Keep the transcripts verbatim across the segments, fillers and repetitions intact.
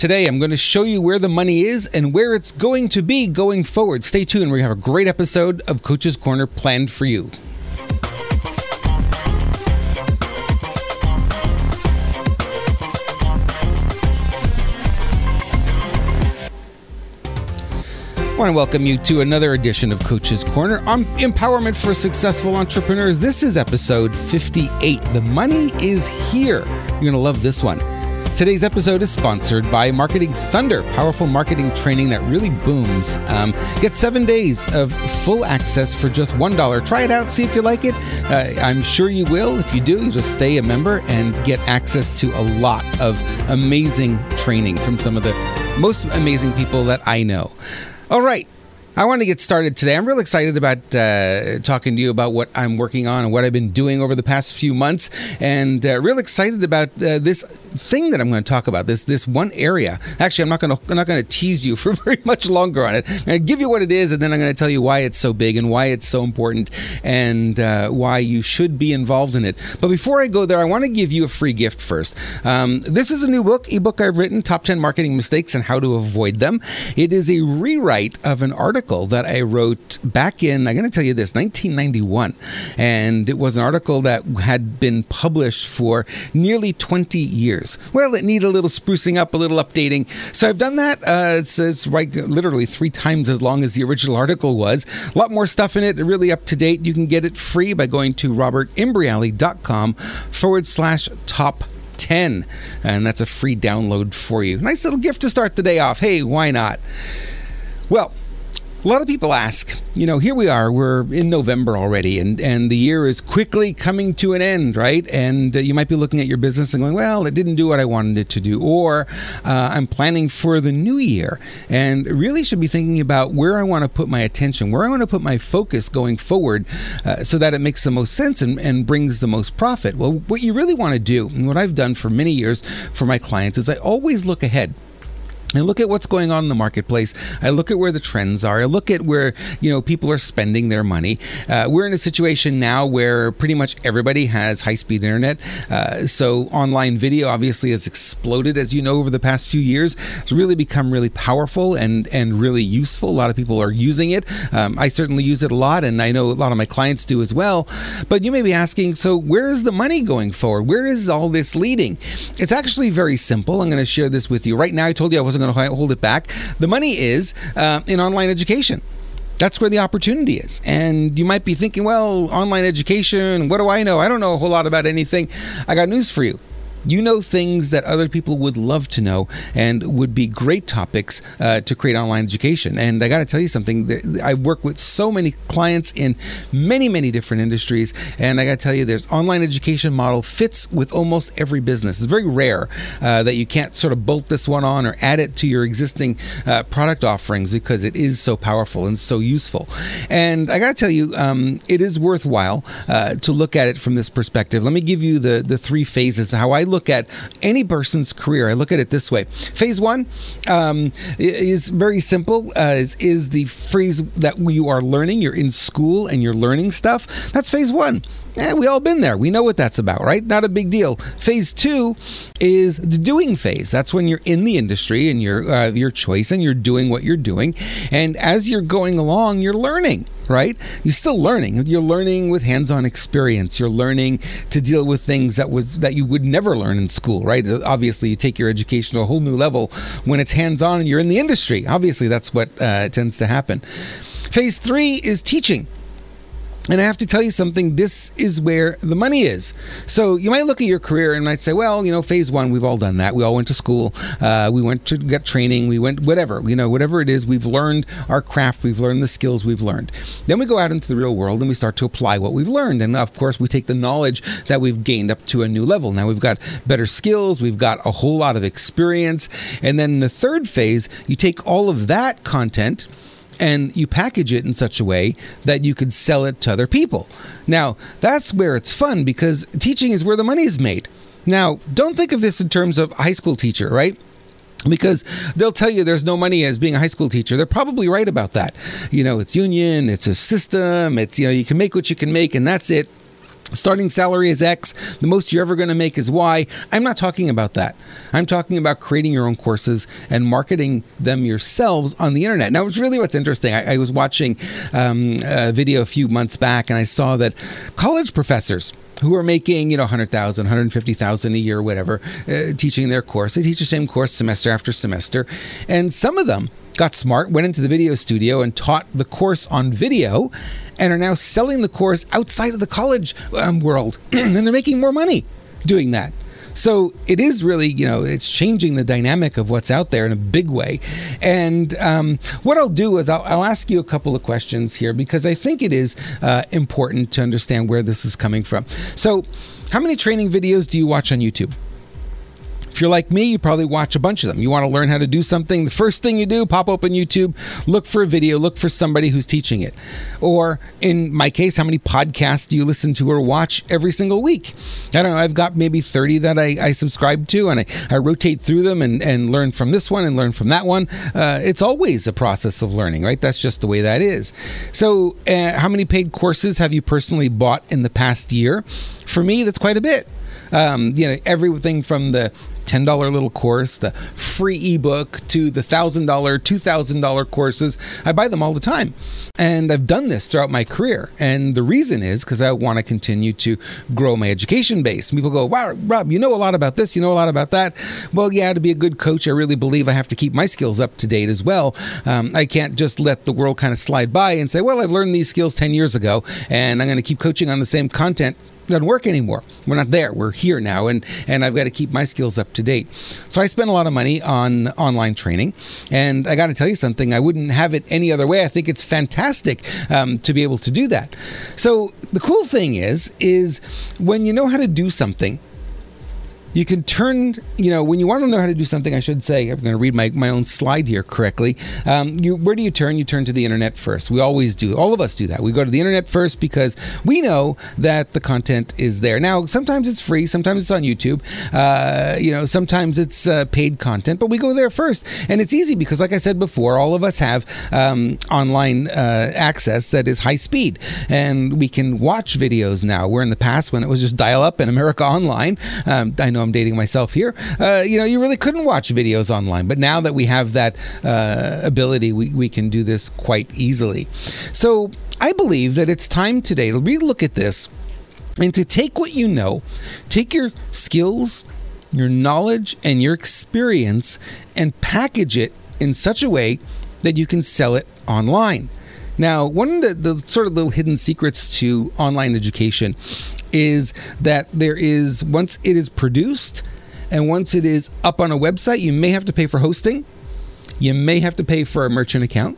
Today, I'm going to show you where the money is and where it's going to be going forward. Stay tuned. We have a great episode of Coach's Corner planned for you. I want to welcome you to another edition of Coach's Corner on Empowerment for Successful Entrepreneurs. This is episode fifty-eight. The money is here. You're going to love this one. Today's episode is sponsored by Marketing Thunder, powerful marketing training that really booms. Um, get seven days of full access for just one dollar. Try it out, see if you like it. Uh, I'm sure you will. If you do, you just stay a member and get access to a lot of amazing training from some of the most amazing people that I know. All right. I want to get started today. I'm real excited about uh, talking to you about what I'm working on and what I've been doing over the past few months, and uh, real excited about uh, this thing that I'm going to talk about. This this one area. Actually, I'm not going to I'm not going to tease you for very much longer on it. I'm going to give you what it is, and then I'm going to tell you why it's so big and why it's so important, and uh, why you should be involved in it. But before I go there, I want to give you a free gift first. Um, this is a new book, ebook I've written, Top ten Marketing Mistakes and How to Avoid Them. It is a rewrite of an article that I wrote back in, I'm going to tell you this, nineteen ninety-one. And it was an article that had been published for nearly twenty years. Well, it needed a little sprucing up, a little updating. So I've done that. Uh, it's, it's right, literally three times as long as the original article was. A lot more stuff in it, really up to date. You can get it free by going to robertimbriali.com forward slash top 10. And that's a free download for you. Nice little gift to start the day off. Hey, why not? Well, a lot of people ask, you know, here we are, we're in November already, and, and the year is quickly coming to an end, right? And uh, you might be looking at your business and going, well, it didn't do what I wanted it to do, or uh, I'm planning for the new year, and really should be thinking about where I want to put my attention, where I want to put my focus going forward, uh, so that it makes the most sense and, and brings the most profit. Well, what you really want to do, and what I've done for many years for my clients, is I always look ahead. I look at what's going on in the marketplace. I look at where the trends are. I look at where, you know, people are spending their money. Uh, we're in a situation now where pretty much everybody has high-speed internet. Uh, so online video obviously has exploded, as you know, over the past few years. It's really become really powerful and, and really useful. A lot of people are using it. Um, I certainly use it a lot, and I know a lot of my clients do as well. But you may be asking, so where is the money going forward? Where is all this leading? It's actually very simple. I'm going to share this with you. Right now, I told you I wasn't going to hold it back. The money is uh, in online education. That's where the opportunity is. And you might be thinking, well, online education, what do I know? I don't know a whole lot about anything. I got news for you. You know things that other people would love to know and would be great topics uh, to create online education. And I got to tell you something, I work with so many clients in many, many different industries. And I got to tell you, there's online education model fits with almost every business. It's very rare uh, that you can't sort of bolt this one on or add it to your existing uh, product offerings, because it is so powerful and so useful. And I got to tell you, um, it is worthwhile uh, to look at it from this perspective. Let me give you the, the three phases of how I look look at any person's career. I look at it this way. Phase one um, is very simple, uh, is, is the phrase that you are learning. You're in school and you're learning stuff. That's phase one. Yeah, we all been there. We know what that's about, right? Not a big deal. Phase two is the doing phase. That's when you're in the industry and you're uh, your choice and you're doing what you're doing. And as you're going along, you're learning, right? You're still learning. You're learning with hands-on experience. You're learning to deal with things that was that you would never learn in school, right? Obviously, you take your education to a whole new level when it's hands-on and you're in the industry. Obviously, that's what uh, tends to happen. Phase three is teaching. And I have to tell you something, this is where the money is. So you might look at your career and might say, well, you know, phase one, we've all done that. We all went to school. Uh, we went to get training. We went, whatever, you know, whatever it is, we've learned our craft. We've learned the skills we've learned. Then we go out into the real world and we start to apply what we've learned. And of course, we take the knowledge that we've gained up to a new level. Now we've got better skills. We've got a whole lot of experience. And then in the third phase, you take all of that content and you package it in such a way that you could sell it to other people. Now, that's where it's fun, because teaching is where the money is made. Now, don't think of this in terms of a high school teacher, right? Because they'll tell you there's no money as being a high school teacher. They're probably right about that. You know, it's union, it's a system, it's, you know, you can make what you can make and that's it. Starting salary is X, the most you're ever going to make is Y. I'm not talking about that. I'm talking about creating your own courses and marketing them yourselves on the internet. Now, it's really what's interesting. I, I was watching um, a video a few months back, and I saw that college professors who are making, you know, one hundred thousand dollars, one hundred fifty thousand dollars a year, whatever, uh, teaching their course. They teach the same course semester after semester. And some of them got smart, went into the video studio and taught the course on video, and are now selling the course outside of the college um, world. And they're making more money doing that. So it is really, you know, it's changing the dynamic of what's out there in a big way. And um, what I'll do is I'll, I'll ask you a couple of questions here, because I think it is uh, important to understand where this is coming from. So how many training videos do you watch on YouTube? If you're like me, you probably watch a bunch of them. You want to learn how to do something. The first thing you do, pop open YouTube, look for a video, look for somebody who's teaching it. Or in my case, how many podcasts do you listen to or watch every single week? I don't know. I've got maybe thirty that I, I subscribe to, and I, I rotate through them and, and learn from this one and learn from that one. Uh, it's always a process of learning, right? That's just the way that is. So uh, how many paid courses have you personally bought in the past year? For me, that's quite a bit. Um, you know, everything from the ten dollar little course, the free ebook, to the one thousand dollar, two thousand dollar courses. I buy them all the time. And I've done this throughout my career. And the reason is because I want to continue to grow my education base. People go, wow, Rob, you know a lot about this, you know a lot about that. Well, yeah, to be a good coach, I really believe I have to keep my skills up to date as well. Um, I can't just let the world kind of slide by and say, well, I've learned these skills ten years ago, and I'm going to keep coaching on the same content. Doesn't work anymore. We're not there. We're here now, and and I've got to keep my skills up to date. So I spend a lot of money on online training, and I got to tell you something. I wouldn't have it any other way. I think it's fantastic um, to be able to do that. So the cool thing is, is when you know how to do something, you can turn, you know, when you want to know how to do something, I should say, I'm going to read my, my own slide here correctly. Um, you, where do you turn? You turn to the internet first. We always do. All of us do that. We go to the internet first because we know that the content is there. Now, sometimes it's free. Sometimes it's on YouTube. Uh, you know, sometimes it's uh, paid content, but we go there first. And it's easy because, like I said before, all of us have um, online uh, access that is high speed. And we can watch videos now, where in the past, when it was just dial up in America Online, um, I know I'm dating myself here. Uh, you know, you really couldn't watch videos online, but now that we have that uh, ability, we, we can do this quite easily. So I believe that it's time today to relook at this and to take what you know, take your skills, your knowledge, and your experience and package it in such a way that you can sell it online. Now, one of the, the sort of little hidden secrets to online education is that there is, once it is produced and once it is up on a website, you may have to pay for hosting. You may have to pay for a merchant account.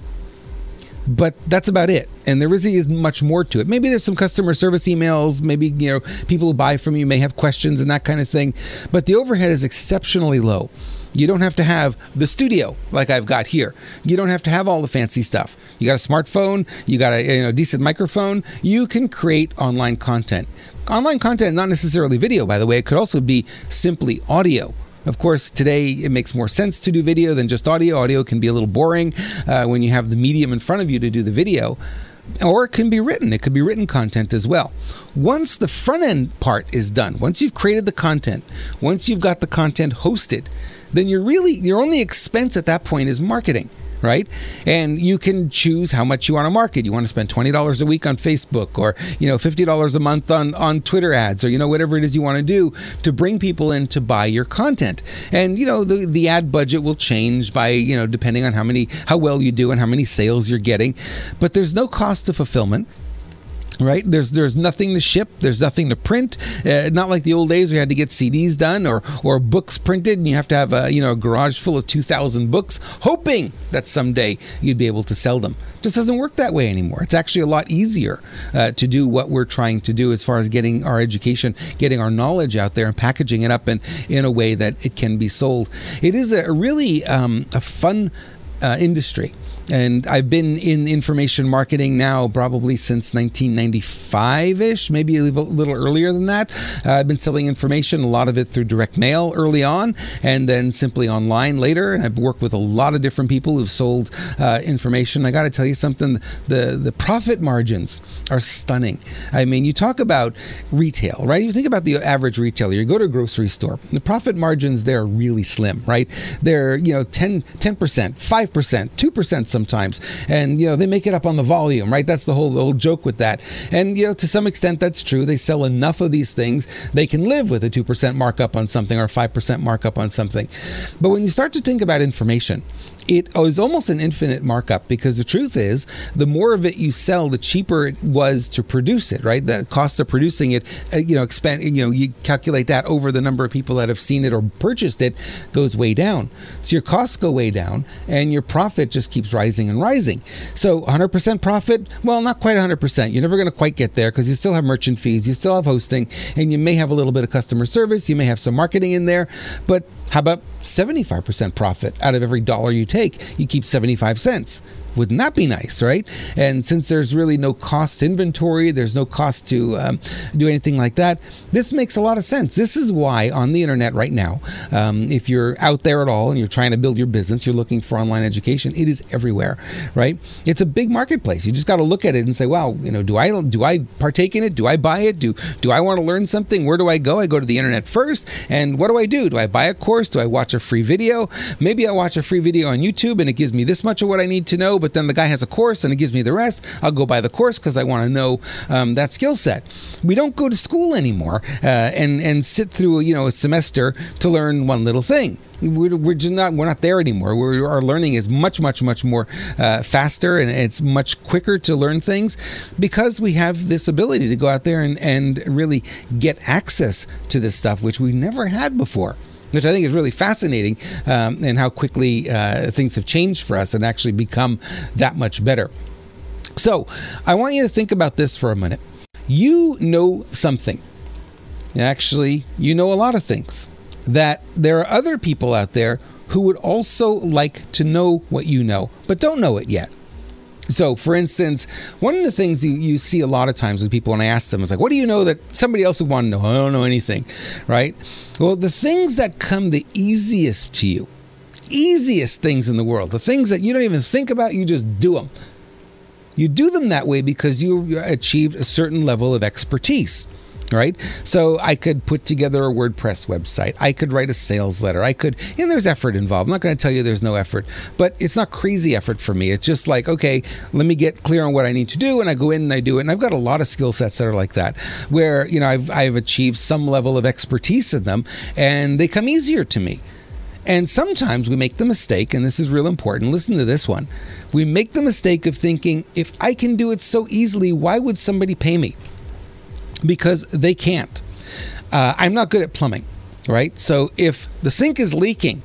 But that's about it. And there really isn't much more to it. Maybe there's some customer service emails. Maybe, you know, people who buy from you may have questions and that kind of thing. But the overhead is exceptionally low. You don't have to have the studio like I've got here. You don't have to have all the fancy stuff. You got a smartphone. You got a you know decent microphone. You can create online content. Online content, not necessarily video, by the way. It could also be simply audio. Of course, today it makes more sense to do video than just audio. Audio can be a little boring uh, when you have the medium in front of you to do the video. Or it can be written. It could be written content as well. Once the front end part is done, once you've created the content, once you've got the content hosted, then you're really, your only expense at that point is marketing, right? And you can choose how much you want to market. You want to spend twenty dollars a week on Facebook, or, you know, fifty dollars a month on, on Twitter ads, or, you know, whatever it is you want to do to bring people in to buy your content. And, you know, the, the ad budget will change by, you know, depending on how many, how well you do and how many sales you're getting. But there's no cost of fulfillment. Right? There's there's nothing to ship. There's nothing to print. Uh, not like the old days where you had to get C Ds done or or books printed, and you have to have a you know a garage full of two thousand books, hoping that someday you'd be able to sell them. It just doesn't work that way anymore. It's actually a lot easier uh, to do what we're trying to do as far as getting our education, getting our knowledge out there, and packaging it up in in a way that it can be sold. It is a really um, a fun uh, industry. And I've been in information marketing now probably since nineteen ninety-five-ish, maybe a little earlier than that. Uh, I've been selling information, a lot of it through direct mail early on, and then simply online later. And I've worked with a lot of different people who've sold uh, information. I got to tell you something, the, the profit margins are stunning. I mean, you talk about retail, right? You think about the average retailer. You go to a grocery store, the profit margins there are really slim, right? They're, you know, ten, ten percent, five percent, two percent sometimes. And, you know, they make it up on the volume, right? That's the whole, the whole joke with that. And, you know, to some extent, that's true. They sell enough of these things, they can live with a two percent markup on something or a five percent markup on something. But when you start to think about information, it is almost an infinite markup, because the truth is, the more of it you sell, the cheaper it was to produce it, right? The cost of producing it, uh, you know, expand, you know, you calculate that over the number of people that have seen it or purchased it, goes way down. So your costs go way down and your profit just keeps rising and rising. So one hundred percent profit, well, not quite one hundred percent. You're never going to quite get there, because you still have merchant fees, you still have hosting, and you may have a little bit of customer service, you may have some marketing in there, but how about seventy-five percent profit out of every dollar you take? You keep seventy-five cents. Wouldn't that be nice, right? And since there's really no cost to inventory, there's no cost to um, do anything like that, this makes a lot of sense. This is why on the internet right now, um, if you're out there at all and you're trying to build your business, you're looking for online education, it is everywhere, right? It's a big marketplace. You just got to look at it and say, wow, you know, do I do I partake in it? Do I buy it? Do, do I want to learn something? Where do I go? I go to the internet first. And what do I do? Do I buy a course? Do I watch a free video? Maybe I watch a free video on YouTube and it gives me this much of what I need to know, but then the guy has a course and it gives me the rest. I'll go buy the course because I want to know um, that skill set. We don't go to school anymore uh, and and sit through you know a semester to learn one little thing. We're, we're just not we're not there anymore. We're, our learning is much much much more uh, faster, and it's much quicker to learn things because we have this ability to go out there and and really get access to this stuff, which we never had before. Which I think is really fascinating, um, and how quickly uh, things have changed for us and actually become that much better. So I want you to think about this for a minute. You know something. Actually, you know a lot of things. That there are other people out there who would also like to know what you know, but don't know it yet. So, for instance, one of the things you, you see a lot of times with people when I ask them is like, what do you know that somebody else would want to know? I don't know anything, right? Well, the things that come the easiest to you, easiest things in the world, the things that you don't even think about, you just do them. You do them that way because you achieved a certain level of expertise. Right? So I could put together a WordPress website. I could write a sales letter. I could, and there's effort involved. I'm not going to tell you there's no effort, but it's not crazy effort for me. It's just like, okay, let me get clear on what I need to do. And I go in and I do it. And I've got a lot of skill sets that are like that, where, you know, I've, I've achieved some level of expertise in them and they come easier to me. And sometimes we make the mistake, and this is real important, listen to this one. We make the mistake of thinking, if I can do it so easily, why would somebody pay me? Because they can't. Uh, I'm not good at plumbing, right? So if the sink is leaking,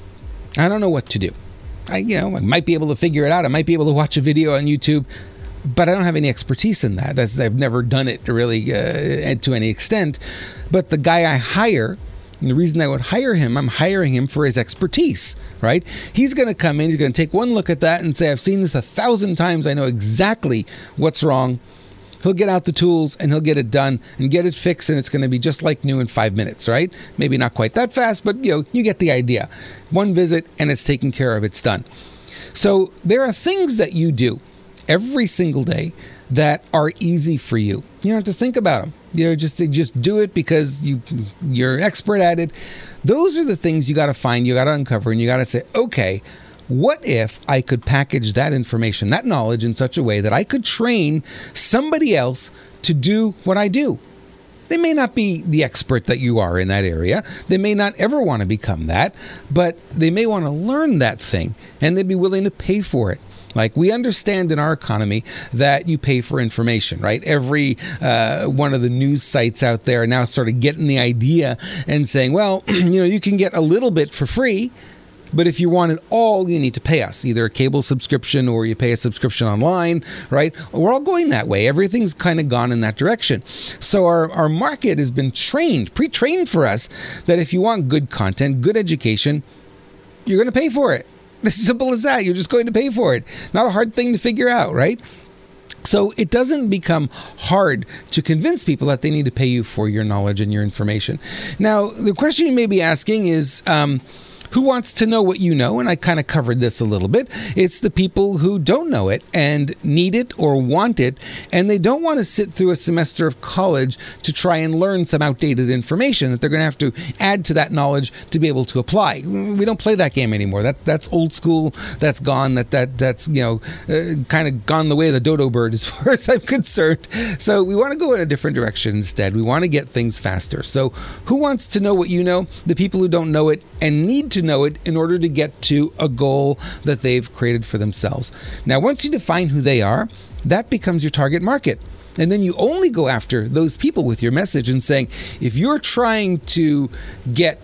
I don't know what to do. I, you know, I might be able to figure it out. I might be able to watch a video on YouTube, but I don't have any expertise in that. That's, I've never done it really uh, to any extent. But the guy I hire, and the reason I would hire him, I'm hiring him for his expertise, right? He's going to come in, he's going to take one look at that and say, I've seen this a thousand times. I know exactly what's wrong. He'll get out the tools and he'll get it done and get it fixed, and it's going to be just like new in five minutes, right? Maybe not quite that fast, but you know, you get the idea. One visit and it's taken care of, it's done. So there are things that you do every single day that are easy for you. You don't have to think about them. You know, just just do it because you you're expert at it. Those are the things you got to find, you got to uncover, and you got to say, okay, what if I could package that information, that knowledge in such a way that I could train somebody else to do what I do? They may not be the expert that you are in that area. They may not ever want to become that, but they may want to learn that thing, and they'd be willing to pay for it. Like, we understand in our economy that you pay for information, right? Every uh, one of the news sites out there now started getting the idea and saying, well, you know, you can get a little bit for free, but if you want it all, you need to pay us, either a cable subscription or you pay a subscription online, right? We're all going that way. Everything's kind of gone in that direction. So our, our market has been trained, pre-trained for us, that if you want good content, good education, you're going to pay for it. As simple as that. You're just going to pay for it. Not a hard thing to figure out, right? So it doesn't become hard to convince people that they need to pay you for your knowledge and your information. Now, the question you may be asking is, um, who wants to know what you know? And I kind of covered this a little bit. It's the people who don't know it and need it or want it, and they don't want to sit through a semester of college to try and learn some outdated information that they're going to have to add to that knowledge to be able to apply. We don't play that game anymore. That that's old school. That's gone. That that that's you know uh, kind of gone the way of the dodo bird as far as I'm concerned. So we want to go in a different direction instead. We want to get things faster. So who wants to know what you know? The people who don't know it and need to know it in order to get to a goal that they've created for themselves. Now, once you define who they are, that becomes your target market. And then you only go after those people with your message and saying, if you're trying to get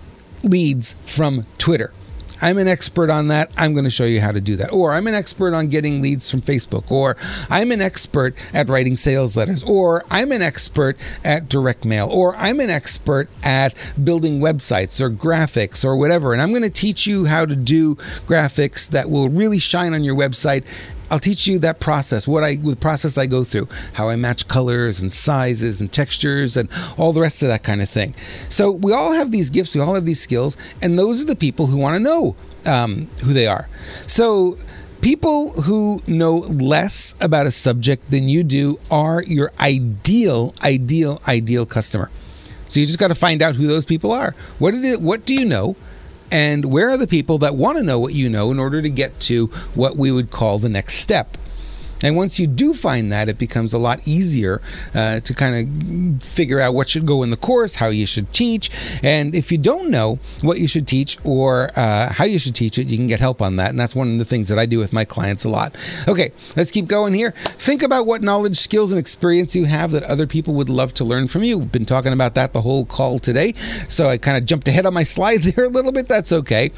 leads from Twitter, I'm an expert on that. I'm going to show you how to do that. Or I'm an expert on getting leads from Facebook. Or I'm an expert at writing sales letters. Or I'm an expert at direct mail. Or I'm an expert at building websites or graphics or whatever. And I'm going to teach you how to do graphics that will really shine on your website. I'll teach you that process, what I, the process I go through, how I match colors and sizes and textures and all the rest of that kind of thing. So we all have these gifts, we all have these skills, and those are the people who want to know um, who they are. So people who know less about a subject than you do are your ideal, ideal, ideal customer. So you just got to find out who those people are. What did it, what do you know? And where are the people that want to know what you know in order to get to what we would call the next step? And once you do find that, it becomes a lot easier uh, to kind of figure out what should go in the course, how you should teach. And if you don't know what you should teach or uh, how you should teach it, you can get help on that. And that's one of the things that I do with my clients a lot. Okay, let's keep going here. Think about what knowledge, skills, and experience you have that other people would love to learn from you. We've been talking about that the whole call today. So I kind of jumped ahead on my slide there a little bit. That's okay.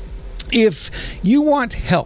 If you want help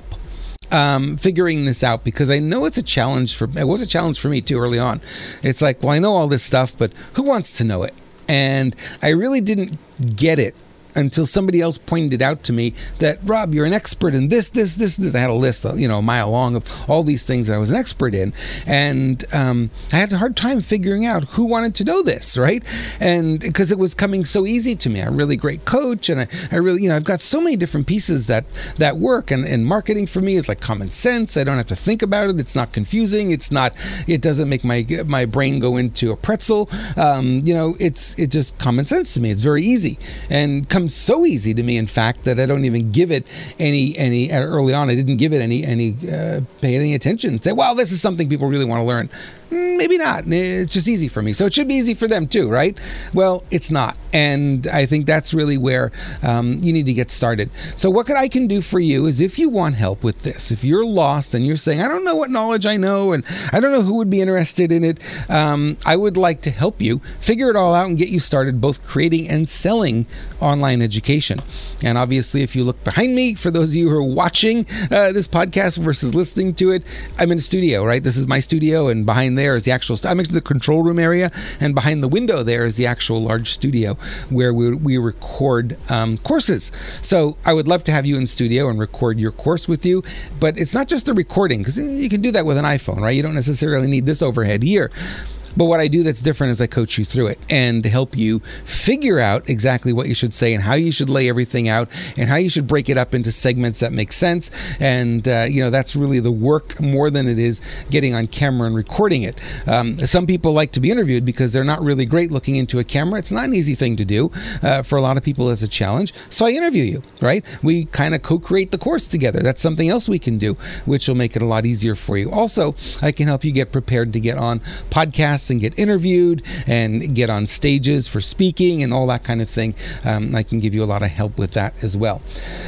Um, figuring this out, because I know it's a challenge for, it was a challenge for me too early on. It's like, well, I know all this stuff, but who wants to know it? And I really didn't get it until somebody else pointed it out to me that, Rob, you're an expert in this, this, this, this. I had a list, you know, a mile long of all these things that I was an expert in. And um, I had a hard time figuring out who wanted to know this, right? And because it was coming so easy to me. I'm a really great coach, and I, I really, you know, I've got so many different pieces that, that work. And, and marketing for me is like common sense. I don't have to think about it. It's not confusing. It's not, it doesn't make my, my brain go into a pretzel. Um, you know, it's, it just common sense to me. It's very easy and comes so easy to me, in fact, that I don't even give it any any early on I didn't give it any any uh, pay any attention. Say, well, this is something people really want to learn. Maybe not. It's just easy for me. So it should be easy for them too, right? Well, it's not. And I think that's really where um, you need to get started. So what I can do for you is, if you want help with this, if you're lost and you're saying, I don't know what knowledge I know and I don't know who would be interested in it, um, I would like to help you figure it all out and get you started both creating and selling online education. And obviously, if you look behind me, for those of you who are watching uh, this podcast versus listening to it, I'm in a studio, right? This is my studio, and behind there is the actual, I'm in the control room area, and behind the window there is the actual large studio where we, we record um, courses. So I would love to have you in studio and record your course with you, but it's not just the recording, because you can do that with an iPhone, right? You don't necessarily need this overhead here. But what I do that's different is I coach you through it and help you figure out exactly what you should say and how you should lay everything out and how you should break it up into segments that make sense. And, uh, you know, that's really the work more than it is getting on camera and recording it. Um, some people like to be interviewed because they're not really great looking into a camera. It's not an easy thing to do. Uh, for a lot of people, it's a challenge. So I interview you, right? We kind of co-create the course together. That's something else we can do, which will make it a lot easier for you. Also, I can help you get prepared to get on podcasts and get interviewed and get on stages for speaking and all that kind of thing. Um, I can give you a lot of help with that as well.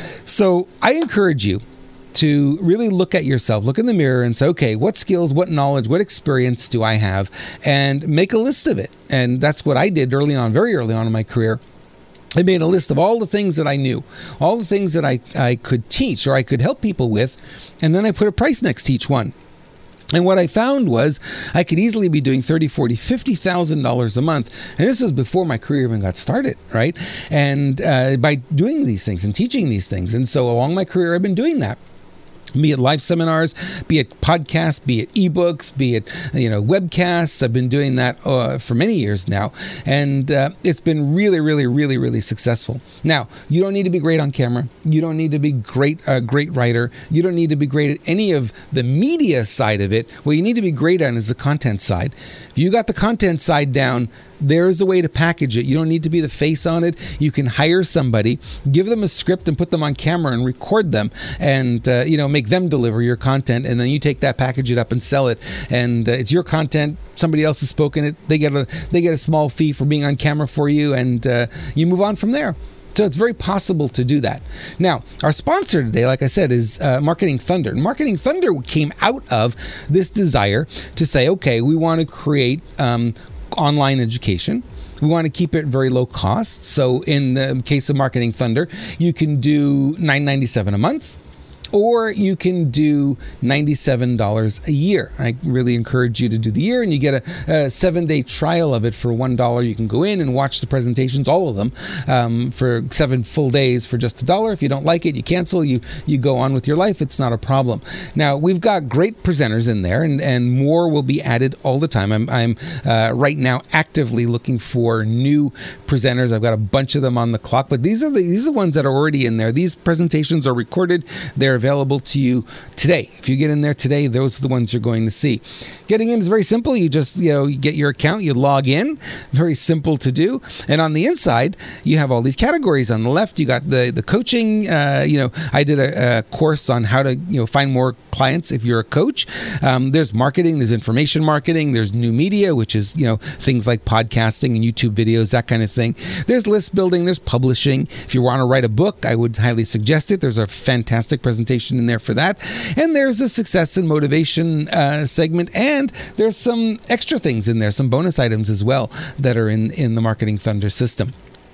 So I encourage you to really look at yourself, look in the mirror and say, okay, what skills, what knowledge, what experience do I have? And make a list of it. And that's what I did early on, very early on in my career. I made a list of all the things that I knew, all the things that I, I could teach or I could help people with. And then I put a price next to each one. And what I found was I could easily be doing thirty, forty, fifty thousand dollars a month. And this was before my career even got started, right? And uh, by doing these things and teaching these things. And so along my career, I've been doing that. Be it live seminars, be it podcasts, be it ebooks, be it, you know, webcasts. I've been doing that uh, for many years now. And uh, it's been really, really, really, really successful. Now, you don't need to be great on camera. You don't need to be great, a uh, great writer. You don't need to be great at any of the media side of it. What you need to be great on is the content side. If you got the content side down, there's a way to package it. You don't need to be the face on it. You can hire somebody, give them a script and put them on camera and record them and, uh, you know, make them deliver your content. And then you take that, package it up and sell it. And uh, it's your content. Somebody else has spoken it. They get a, they get a small fee for being on camera for you, and uh, you move on from there. So it's very possible to do that. Now, our sponsor today, like I said, is uh, Marketing Thunder. And Marketing Thunder came out of this desire to say, okay, we want to create um, online education. We want to keep it very low cost. So in the case of Marketing Thunder, you can do nine ninety-seven a month, or you can do ninety-seven dollars a year. I really encourage you to do the year, and you get a, a seven-day trial of it for one dollar. You can go in and watch the presentations, all of them, um, for seven full days for just a dollar. If you don't like it, you cancel, you you go on with your life. It's not a problem. Now, we've got great presenters in there, and, and more will be added all the time. I'm, I'm uh, right now actively looking for new presenters. I've got a bunch of them on the clock, but these are the, these are the ones that are already in there. These presentations are recorded. They're available to you today. If you get in there today, those are the ones you're going to see. Getting in is very simple. You just, you know, you get your account, you log in. Very simple to do. And on the inside, you have all these categories. On the left, you got the the coaching. Uh, you know, I did a, a course on how to, you know, find more clients if you're a coach. Um, there's marketing, there's information marketing, there's new media, which is, you know, things like podcasting and YouTube videos, that kind of thing. There's list building, there's publishing. If you want to write a book, I would highly suggest it. There's a fantastic presentation in there for that. And there's a success and motivation uh, segment, and there's some extra things in there, some bonus items as well that are in, in the Marketing Thunder system.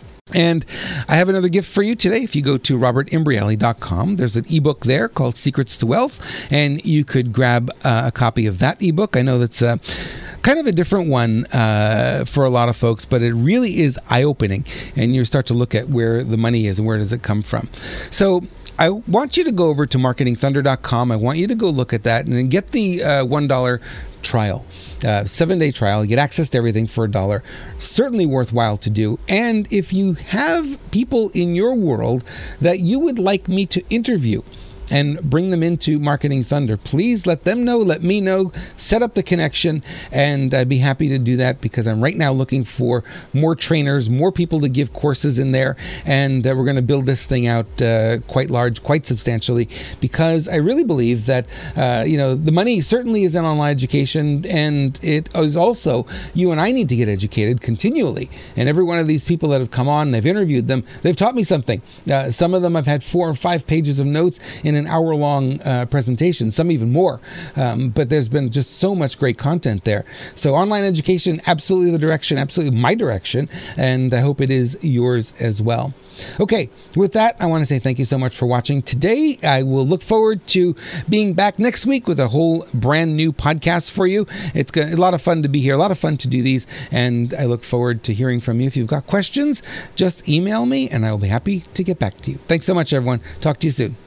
And I have another gift for you today. If you go to robert imbriali dot com, there's an ebook there called Secrets to Wealth, and you could grab uh, a copy of that ebook. I know that's uh, kind of a different one uh, for a lot of folks, but it really is eye-opening, and you start to look at where the money is and where does it come from. So I want you to go over to marketing thunder dot com. I want you to go look at that and then get the uh, one dollar trial, uh, seven-day trial. You get access to everything for a dollar. Certainly worthwhile to do. And if you have people in your world that you would like me to interview and bring them into Marketing Thunder, please let them know, let me know, set up the connection, and I'd be happy to do that because I'm right now looking for more trainers, more people to give courses in there, and uh, we're going to build this thing out uh, quite large, quite substantially, because I really believe that, uh, you know, the money certainly is in online education, and it is also, you and I need to get educated continually, and every one of these people that have come on and I've interviewed them, they've taught me something. Uh, some of them I've had four or five pages of notes in an hour-long uh, presentation, some even more. Um, but there's been just so much great content there. So online education, absolutely the direction, absolutely my direction, and I hope it is yours as well. Okay, with that, I want to say thank you so much for watching today. I will look forward to being back next week with a whole brand new podcast for you. It's a lot of fun to be here, a lot of fun to do these, and I look forward to hearing from you. If you've got questions, just email me, and I will be happy to get back to you. Thanks so much, everyone. Talk to you soon.